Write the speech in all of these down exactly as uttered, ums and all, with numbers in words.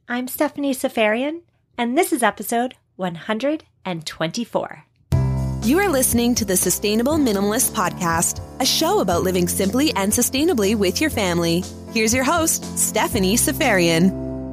I'm Stephanie Seferian, and this is episode one hundred twenty-four. You are listening to the Sustainable Minimalist Podcast, a show about living simply and sustainably with your family. Here's your host, Stephanie Seferian.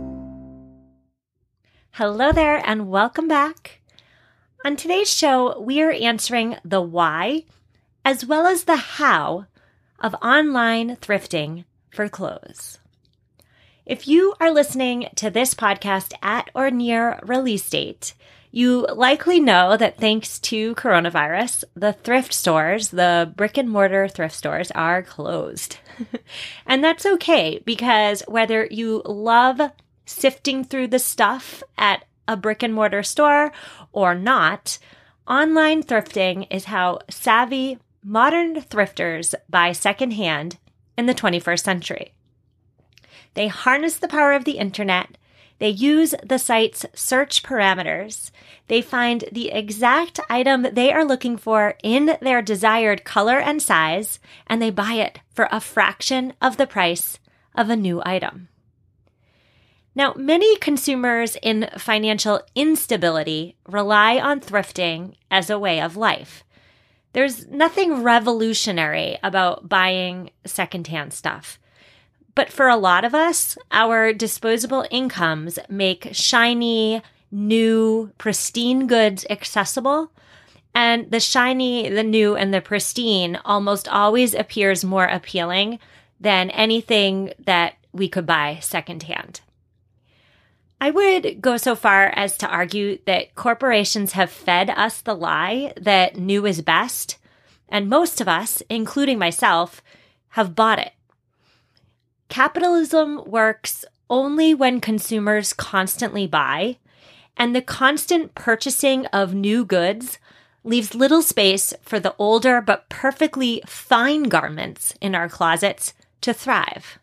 Hello there, and welcome back. On today's show, we are answering the why, as well as the how, of online thrifting for clothes. If you are listening to this podcast at or near release date, you likely know that thanks to coronavirus, the thrift stores, the brick and mortar thrift stores, are closed. And that's okay, because whether you love sifting through the stuff at a brick and mortar store or not, online thrifting is how savvy modern thrifters buy secondhand in the twenty-first century. They harness the power of the internet. They use the site's search parameters. They find the exact item that they are looking for in their desired color and size, and they buy it for a fraction of the price of a new item. Now, many consumers in financial instability rely on thrifting as a way of life. There's nothing revolutionary about buying secondhand stuff. But for a lot of us, our disposable incomes make shiny, new, pristine goods accessible. And the shiny, the new, and the pristine almost always appears more appealing than anything that we could buy secondhand. I would go so far as to argue that corporations have fed us the lie that new is best, and most of us, including myself, have bought it. Capitalism works only when consumers constantly buy, and the constant purchasing of new goods leaves little space for the older but perfectly fine garments in our closets to thrive.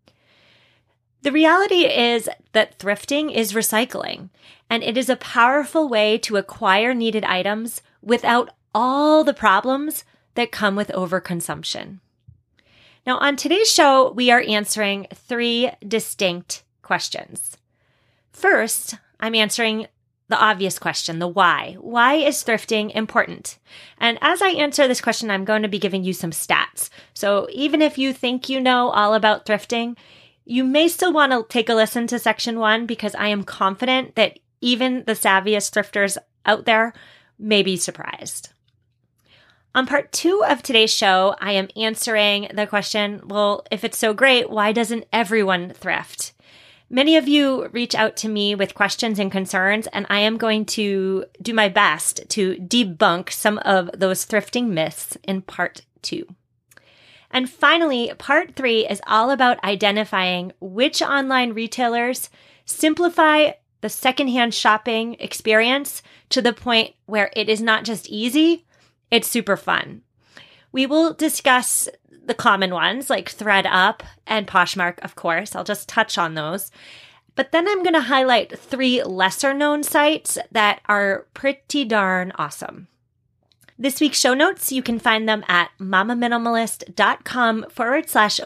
The reality is that thrifting is recycling, and it is a powerful way to acquire needed items without all the problems that come with overconsumption. Now, on today's show, we are answering three distinct questions. First, I'm answering the obvious question, the why. Why is thrifting important? And as I answer this question, I'm going to be giving you some stats. So even if you think you know all about thrifting, you may still want to take a listen to section one, because I am confident that even the savviest thrifters out there may be surprised. On part two of today's show, I am answering the question, well, if it's so great, why doesn't everyone thrift? Many of you reach out to me with questions and concerns, and I am going to do my best to debunk some of those thrifting myths in part two. And finally, part three is all about identifying which online retailers simplify the secondhand shopping experience to the point where it is not just easy, it's super fun. We will discuss the common ones like ThredUp and Poshmark, of course. I'll just touch on those. But then I'm going to highlight three lesser-known sites that are pretty darn awesome. This week's show notes, you can find them at mamaminimalist.com forward slash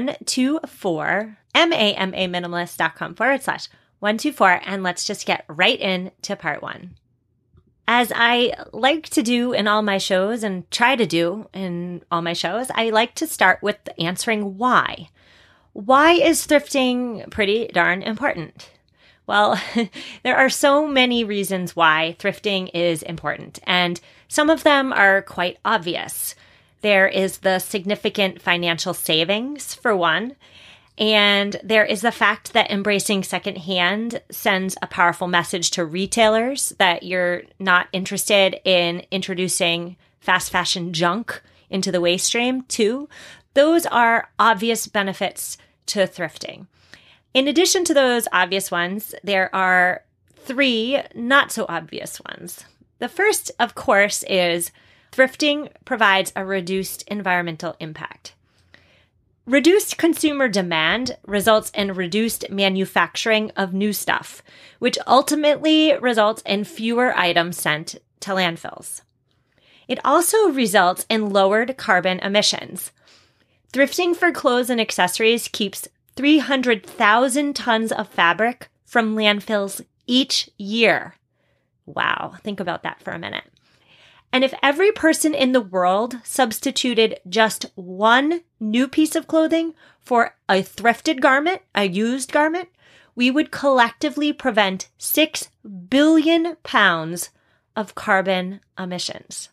124, M-A-M-A minimalist.com forward slash 124, and let's just get right into part one. As I like to do in all my shows and try to do in all my shows, I like to start with answering why. Why is thrifting pretty darn important? Well, there are so many reasons why thrifting is important, and some of them are quite obvious. There is the significant financial savings, for one. And there is the fact that embracing secondhand sends a powerful message to retailers that you're not interested in introducing fast fashion junk into the waste stream, too. Those are obvious benefits to thrifting. In addition to those obvious ones, there are three not so obvious ones. The first, of course, is thrifting provides a reduced environmental impact. Reduced consumer demand results in reduced manufacturing of new stuff, which ultimately results in fewer items sent to landfills. It also results in lowered carbon emissions. Thrifting for clothes and accessories keeps three hundred thousand tons of fabric from landfills each year. Wow, think about that for a minute. And if every person in the world substituted just one new piece of clothing for a thrifted garment, a used garment, we would collectively prevent six billion pounds of carbon emissions.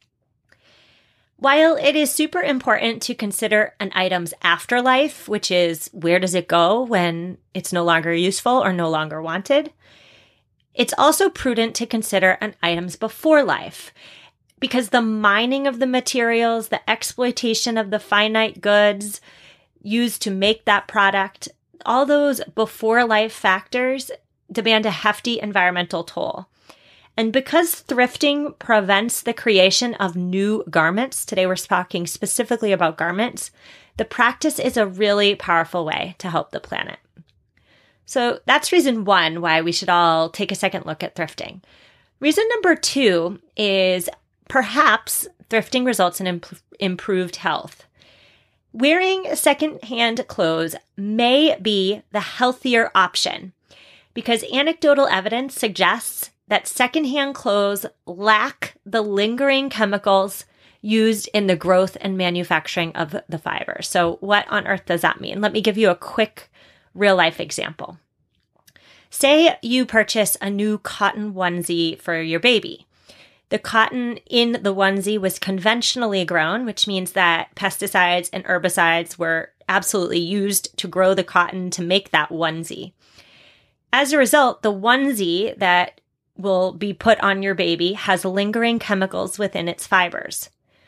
While it is super important to consider an item's afterlife, which is where does it go when it's no longer useful or no longer wanted, it's also prudent to consider an item's before life, because the mining of the materials, the exploitation of the finite goods used to make that product, all those before life factors demand a hefty environmental toll. And because thrifting prevents the creation of new garments, today we're talking specifically about garments, the practice is a really powerful way to help the planet. So that's reason one why we should all take a second look at thrifting. Reason number two is perhaps thrifting results in imp- improved health. Wearing secondhand clothes may be the healthier option because anecdotal evidence suggests that secondhand clothes lack the lingering chemicals used in the growth and manufacturing of the fiber. So what on earth does that mean? Let me give you a quick real-life example. Say you purchase a new cotton onesie for your baby. The cotton in the onesie was conventionally grown, which means that pesticides and herbicides were absolutely used to grow the cotton to make that onesie. As a result, the onesie that will be put on your baby has lingering chemicals within its fibers.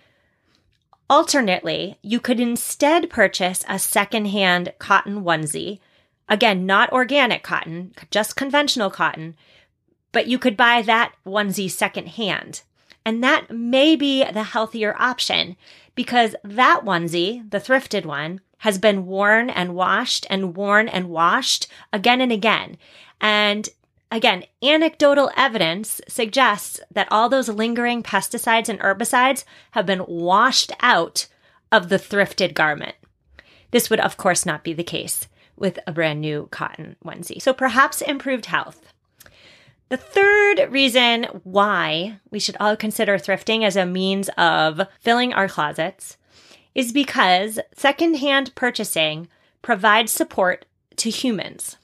Alternately, you could instead purchase a secondhand cotton onesie, again, not organic cotton, just conventional cotton, but you could buy that onesie secondhand. And that may be the healthier option because that onesie, the thrifted one, has been worn and washed and worn and washed again and again. And again, anecdotal evidence suggests that all those lingering pesticides and herbicides have been washed out of the thrifted garment. This would, of course, not be the case with a brand new cotton onesie. So perhaps improved health. The third reason why we should all consider thrifting as a means of filling our closets is because secondhand purchasing provides support to humans.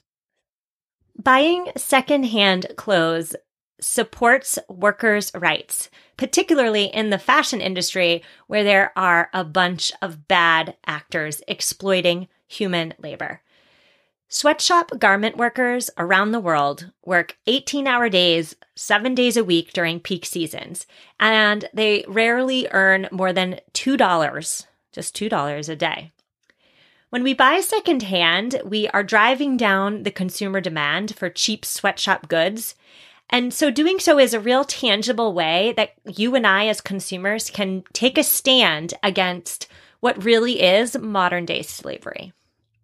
Buying secondhand clothes supports workers' rights, particularly in the fashion industry where there are a bunch of bad actors exploiting human labor. Sweatshop garment workers around the world work eighteen-hour days, seven days a week during peak seasons, and they rarely earn more than two dollars, just two dollars a day. When we buy secondhand, we are driving down the consumer demand for cheap sweatshop goods, and so doing so is a real tangible way that you and I as consumers can take a stand against what really is modern-day slavery.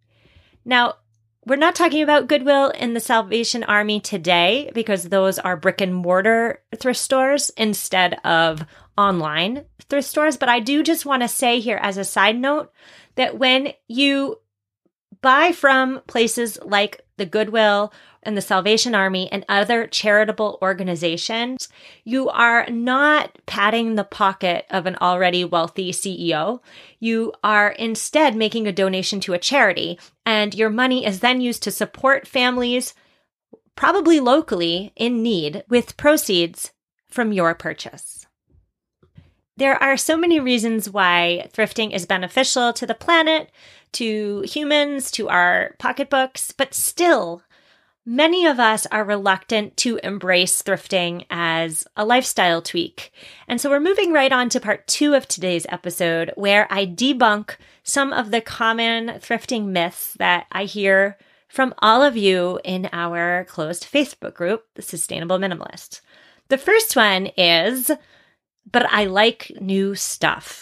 Now, we're not talking about Goodwill and the Salvation Army today because those are brick and mortar thrift stores instead of online thrift stores. But I do just want to say here as a side note that when you buy from places like the Goodwill and the Salvation Army and other charitable organizations, you are not patting the pocket of an already wealthy C E O. You are instead making a donation to a charity, and your money is then used to support families, probably locally, in need with proceeds from your purchase. There are so many reasons why thrifting is beneficial to the planet, to humans, to our pocketbooks, but still, many of us are reluctant to embrace thrifting as a lifestyle tweak. And so we're moving right on to part two of today's episode, where I debunk some of the common thrifting myths that I hear from all of you in our closed Facebook group, The Sustainable Minimalist. The first one is, but I like new stuff.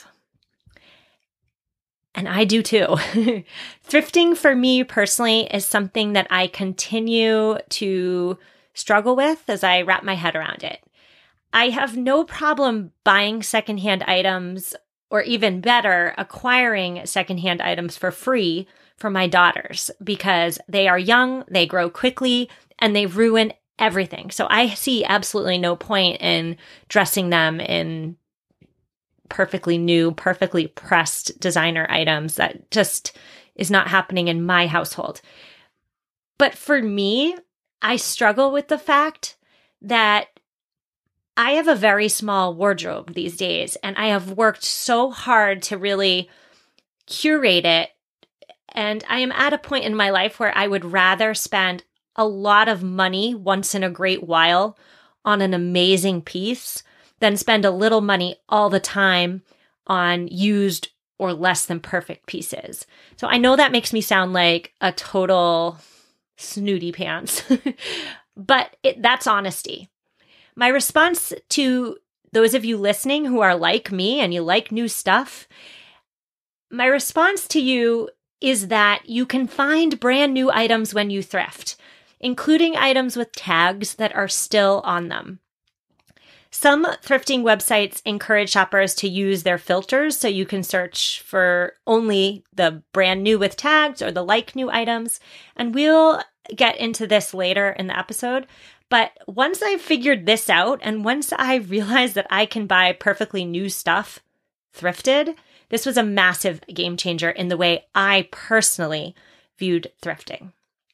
And I do too. Thrifting for me personally is something that I continue to struggle with as I wrap my head around it. I have no problem buying secondhand items, or even better, acquiring secondhand items for free for my daughters because they are young, they grow quickly, and they ruin everything. So I see absolutely no point in dressing them in perfectly new, perfectly pressed designer items. That just is not happening in my household. But for me, I struggle with the fact that I have a very small wardrobe these days, and I have worked so hard to really curate it. And I am at a point in my life where I would rather spend a lot of money once in a great while on an amazing piece than spend a little money all the time on used or less than perfect pieces. So I know that makes me sound like a total snooty pants, but it, that's honesty. My response to those of you listening who are like me and you like new stuff, my response to you is that you can find brand new items when you thrift, including items with tags that are still on them. Some thrifting websites encourage shoppers to use their filters, so you can search for only the brand new with tags or the like new items. And we'll get into this later in the episode. But once I figured this out, and once I realized that I can buy perfectly new stuff thrifted, this was a massive game changer in the way I personally viewed thrifting.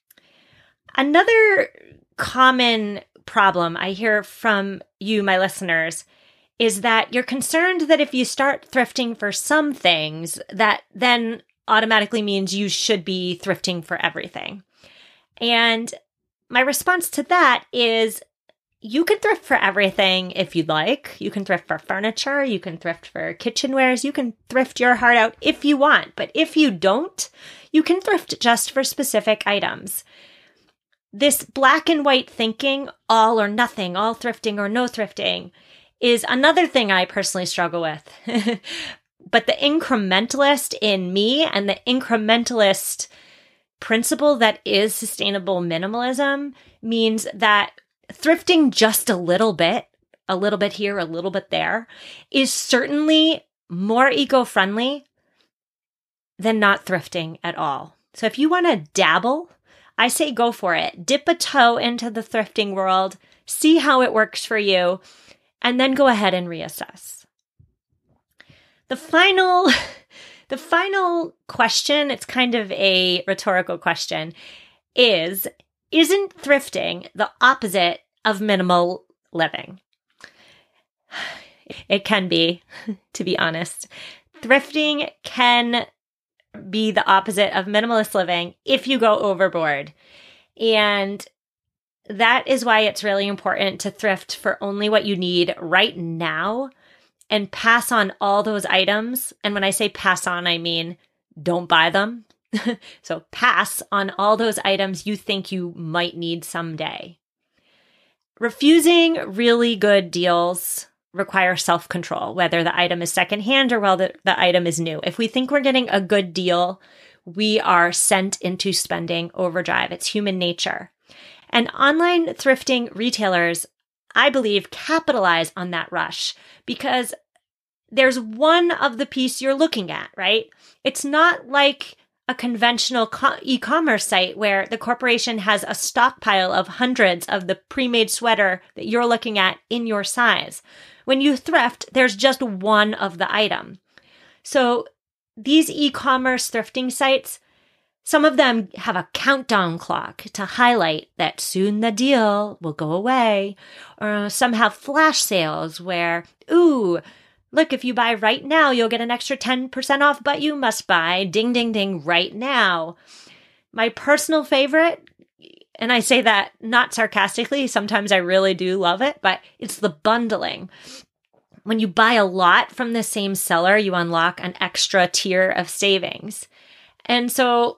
Another common problem I hear from you, my listeners, is that you're concerned that if you start thrifting for some things, that then automatically means you should be thrifting for everything. And my response to that is you can thrift for everything if you'd like. You can thrift for furniture. You can thrift for kitchenwares. You can thrift your heart out if you want. But if you don't, you can thrift just for specific items. This black and white thinking, all or nothing, all thrifting or no thrifting, is another thing I personally struggle with. But the incrementalist in me and the incrementalist principle that is sustainable minimalism means that thrifting just a little bit, a little bit here, a little bit there, is certainly more eco-friendly than not thrifting at all. So if you want to dabble, I say go for it. Dip a toe into the thrifting world, see how it works for you, and then go ahead and reassess. The final, the final question, it's kind of a rhetorical question, is, isn't thrifting the opposite of minimal living? It can be, to be honest. Thrifting can be the opposite of minimalist living if you go overboard. And that is why it's really important to thrift for only what you need right now and pass on all those items. And when I say pass on, I mean don't buy them. So pass on all those items you think you might need someday. Refusing really good deals requires self-control, whether the item is secondhand or whether the item is new. If we think we're getting a good deal, we are sent into spending overdrive. It's human nature. And online thrifting retailers, I believe, capitalize on that rush because there's one of the piece you're looking at, right? It's not like a conventional co- e-commerce site where the corporation has a stockpile of hundreds of the pre-made sweater that you're looking at in your size. When you thrift, there's just one of the item. So these e-commerce thrifting sites, some of them have a countdown clock to highlight that soon the deal will go away. Or some have flash sales where, ooh, look, if you buy right now, you'll get an extra ten percent off, but you must buy ding, ding, ding right now. My personal favorite, and I say that not sarcastically, sometimes I really do love it, but it's the bundling. When you buy a lot from the same seller, you unlock an extra tier of savings. And so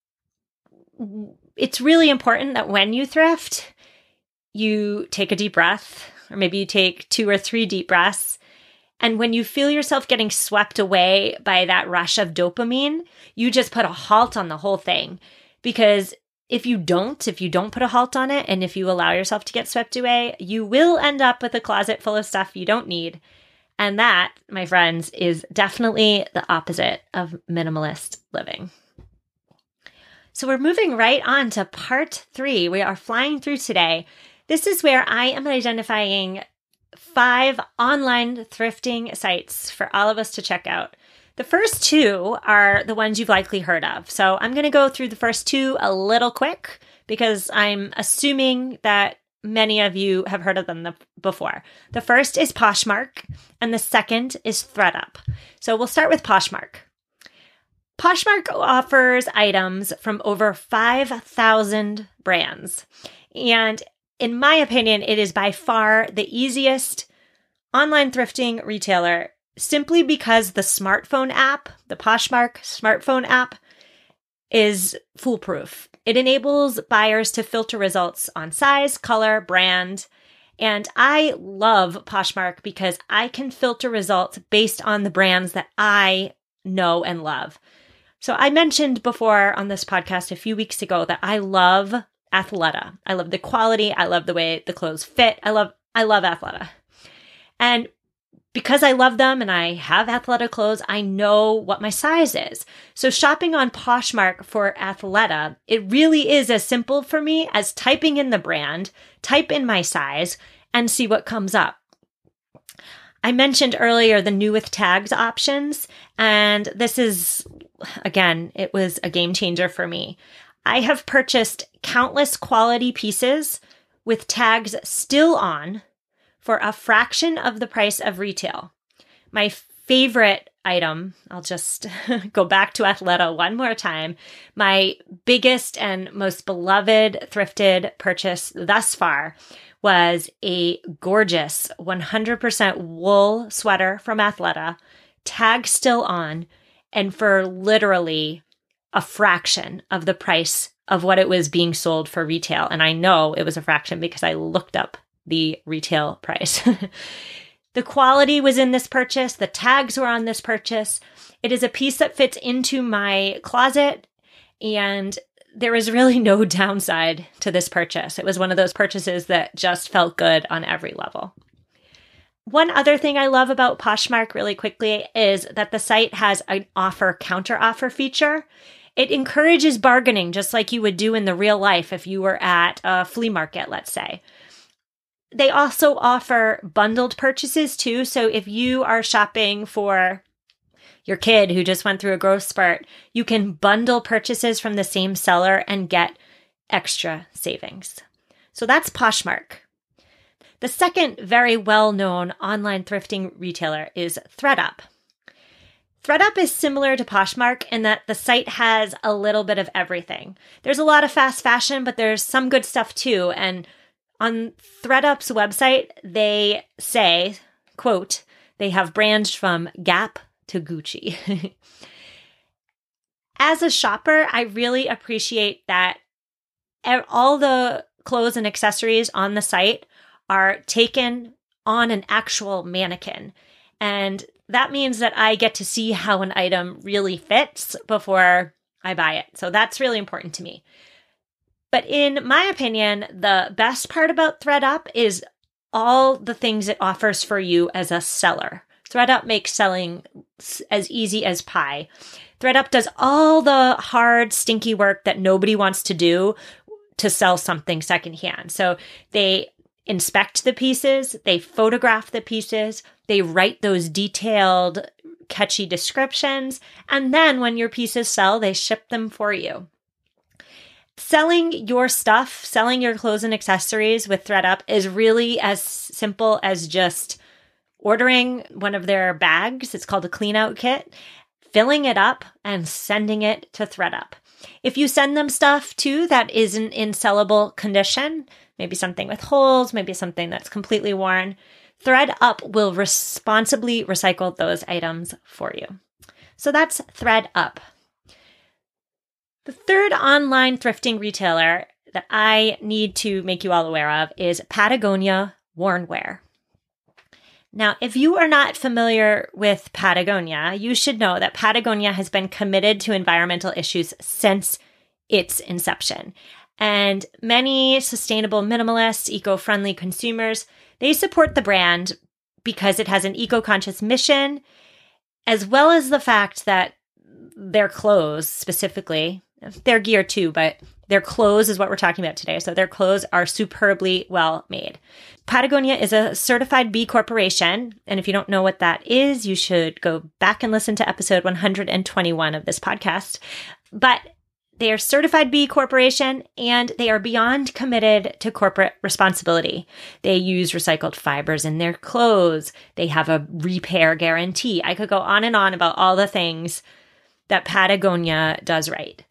it's really important that when you thrift, you take a deep breath, or maybe you take two or three deep breaths. And when you feel yourself getting swept away by that rush of dopamine, you just put a halt on the whole thing. Because if you don't, if you don't put a halt on it, and if you allow yourself to get swept away, you will end up with a closet full of stuff you don't need. And that, my friends, is definitely the opposite of minimalist living. So we're moving right on to part three. We are flying through today. This is where I am identifying five online thrifting sites for all of us to check out. The first two are the ones you've likely heard of. So I'm going to go through the first two a little quick because I'm assuming that many of you have heard of them the, before. The first is Poshmark, and the second is ThredUp. So we'll start with Poshmark. Poshmark offers items from over five thousand brands. And in my opinion, it is by far the easiest online thrifting retailer simply because the smartphone app, the Poshmark smartphone app, is foolproof. It enables buyers to filter results on size, color, brand, and I love Poshmark because I can filter results based on the brands that I know and love. So I mentioned before on this podcast a few weeks ago that I love Athleta. I love the quality. I love the way the clothes fit. I love I love Athleta. And because I love them and I have Athleta clothes, I know what my size is. So shopping on Poshmark for Athleta, it really is as simple for me as typing in the brand, type in my size, and see what comes up. I mentioned earlier the new with tags options, and this is, again, it was a game changer for me. I have purchased countless quality pieces with tags still on for a fraction of the price of retail. My favorite item, I'll just go back to Athleta one more time. My biggest and most beloved thrifted purchase thus far was a gorgeous one hundred percent wool sweater from Athleta, tag still on, and for literally a fraction of the price of what it was being sold for retail. And I know it was a fraction because I looked up the retail price. The quality was in this purchase. The tags were on this purchase. It is a piece that fits into my closet, and there is really no downside to this purchase. It was one of those purchases that just felt good on every level. One other thing I love about Poshmark really quickly is that the site has an offer counter offer feature. It encourages bargaining just like you would do in the real life if you were at a flea market, let's say. They also offer bundled purchases too. So if you are shopping for your kid who just went through a growth spurt, you can bundle purchases from the same seller and get extra savings. So that's Poshmark. The second very well-known online thrifting retailer is ThredUp. ThredUp is similar to Poshmark in that the site has a little bit of everything. There's a lot of fast fashion, but there's some good stuff too. And on ThredUp's website, they say, quote, they have brands from Gap to Gucci. As a shopper, I really appreciate that all the clothes and accessories on the site are taken on an actual mannequin. And that means that I get to see how an item really fits before I buy it. So that's really important to me. But in my opinion, the best part about ThredUp is all the things it offers for you as a seller. ThredUp makes selling as easy as pie. ThredUp does all the hard, stinky work that nobody wants to do to sell something secondhand. So they inspect the pieces, they photograph the pieces, they write those detailed, catchy descriptions, and then when your pieces sell, they ship them for you. Selling your stuff, selling your clothes and accessories with ThredUp is really as simple as just ordering one of their bags. It's called a clean out kit, filling it up and sending it to ThredUp. If you send them stuff too that isn't in sellable condition, maybe something with holes, maybe something that's completely worn, ThredUp will responsibly recycle those items for you. So that's ThredUp. The third online thrifting retailer that I need to make you all aware of is Patagonia Worn Wear. Now, if you are not familiar with Patagonia, you should know that Patagonia has been committed to environmental issues since its inception. And many sustainable minimalists, eco-friendly consumers, they support the brand because it has an eco-conscious mission, as well as the fact that their clothes specifically, their gear too, but their clothes is what we're talking about today. So their clothes are superbly well made. Patagonia is a certified B Corporation. And if you don't know what that is, you should go back and listen to episode one hundred twenty-one of this podcast. But they are certified B Corporation, and they are beyond committed to corporate responsibility. They use recycled fibers in their clothes. They have a repair guarantee. I could go on and on about all the things that Patagonia does right.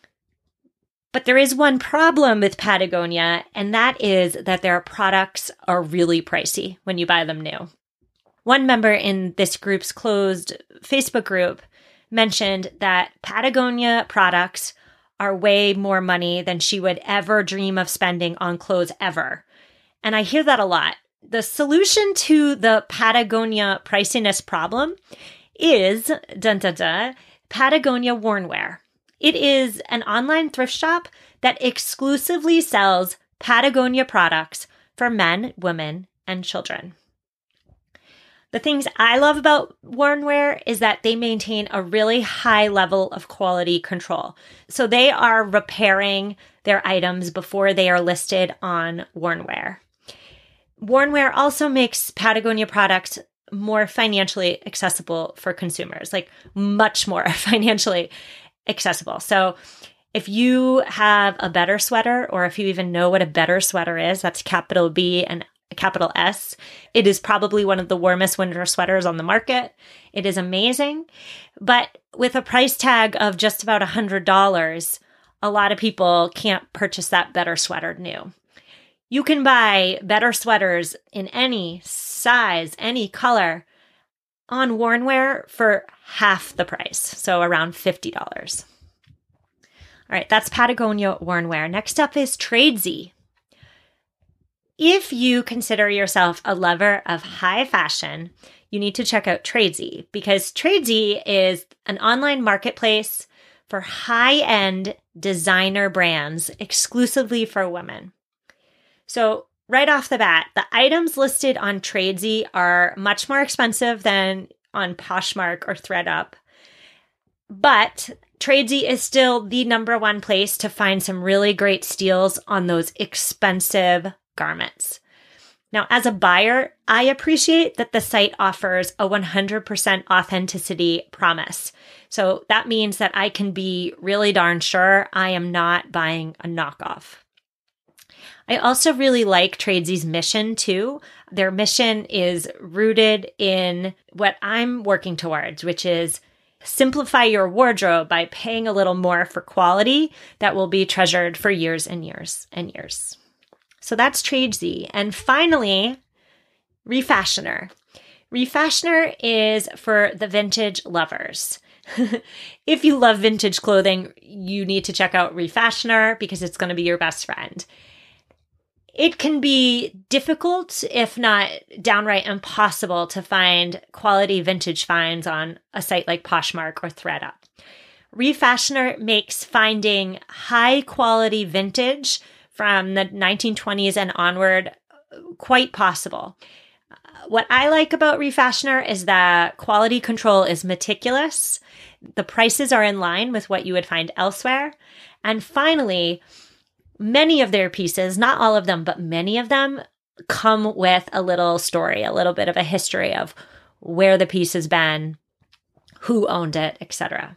But there is one problem with Patagonia, and that is that their products are really pricey when you buy them new. One member in this group's closed Facebook group mentioned that Patagonia products are way more money than she would ever dream of spending on clothes ever. And I hear that a lot. The solution to the Patagonia priciness problem is, dun dun dun, Patagonia Wornwear. It is an online thrift shop that exclusively sells Patagonia products for men, women, and children. The things I love about Wornwear is that they maintain a really high level of quality control. So they are repairing their items before they are listed on Wornwear. Wornwear also makes Patagonia products more financially accessible for consumers, like much more financially accessible. So if you have a better sweater, or if you even know what a better sweater is, that's capital B and capital S. It is probably one of the warmest winter sweaters on the market. It is amazing. But with a price tag of just about one hundred dollars, a lot of people can't purchase that better sweater new. You can buy better sweaters in any size, any color on Wornwear for half the price, so around fifty dollars. All right, that's Patagonia Wornwear. Next up is Tradesy. If you consider yourself a lover of high fashion, you need to check out Tradesy, because Tradesy is an online marketplace for high-end designer brands exclusively for women. So right off the bat, the items listed on Tradesy are much more expensive than on Poshmark or ThredUp, but Tradesy is still the number one place to find some really great steals on those expensive garments. Now, as a buyer, I appreciate that the site offers a one hundred percent authenticity promise. So that means that I can be really darn sure I am not buying a knockoff. I also really like Tradesy's mission too. Their mission is rooted in what I'm working towards, which is simplify your wardrobe by paying a little more for quality that will be treasured for years and years and years. So that's Tradesy. And finally, Refashioner. Refashioner is for the vintage lovers. If you love vintage clothing, you need to check out Refashioner because it's going to be your best friend. It can be difficult, if not downright impossible, to find quality vintage finds on a site like Poshmark or ThredUp. Refashioner makes finding high quality vintage from the nineteen twenties and onward quite possible. What I like about Refashioner is that quality control is meticulous. The prices are in line with what you would find elsewhere. And finally, many of their pieces, not all of them, but many of them come with a little story, a little bit of a history of where the piece has been, who owned it, et cetera.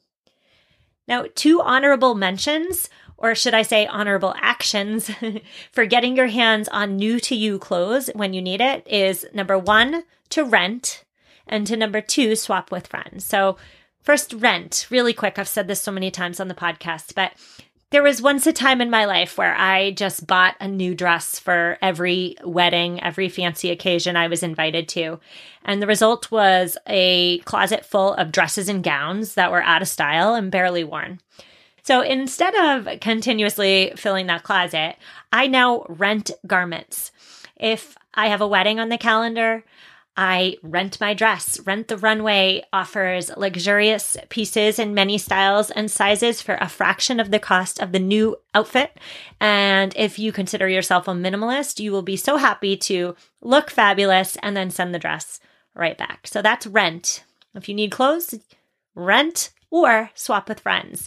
Now, two honorable mentions, or should I say honorable actions, for getting your hands on new-to-you clothes when you need it is number one, to rent, and to number two, swap with friends. So first, rent. Really quick. I've said this so many times on the podcast, but there was once a time in my life where I just bought a new dress for every wedding, every fancy occasion I was invited to. And the result was a closet full of dresses and gowns that were out of style and barely worn. So instead of continuously filling that closet, I now rent garments. If I have a wedding on the calendar, I rent my dress. Rent the Runway offers luxurious pieces in many styles and sizes for a fraction of the cost of the new outfit. And if you consider yourself a minimalist, you will be so happy to look fabulous and then send the dress right back. So that's rent. If you need clothes, rent or swap with friends.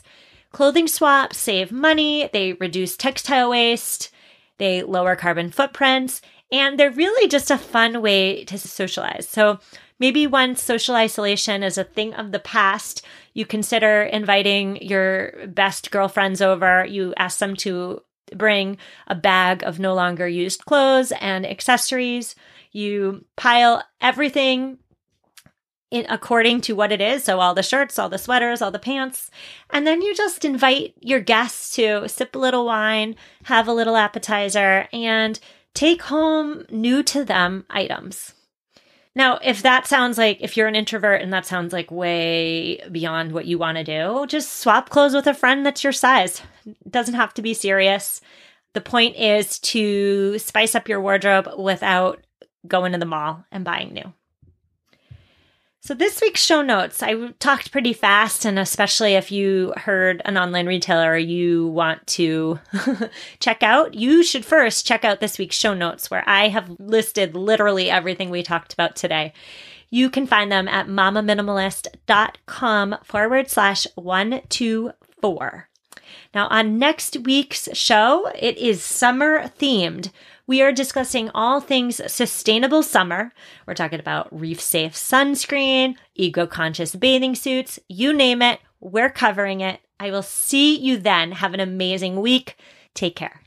Clothing swaps save money, they reduce textile waste, they lower carbon footprints, and they're really just a fun way to socialize. So maybe once social isolation is a thing of the past, you consider inviting your best girlfriends over. You ask them to bring a bag of no longer used clothes and accessories. You pile everything in according to what it is. So all the shirts, all the sweaters, all the pants. And then you just invite your guests to sip a little wine, have a little appetizer, and take home new to them items. Now, if that sounds like, if you're an introvert and that sounds like way beyond what you want to do, just swap clothes with a friend that's your size. It doesn't have to be serious. The point is to spice up your wardrobe without going to the mall and buying new. So this week's show notes, I talked pretty fast, and especially if you heard an online retailer you want to check out, you should first check out this week's show notes where I have listed literally everything we talked about today. You can find them at mamaminimalist.com forward slash 124. Now on next week's show, it is summer themed. We are discussing all things sustainable summer. We're talking about reef-safe sunscreen, eco-conscious bathing suits, you name it, we're covering it. I will see you then. Have an amazing week. Take care.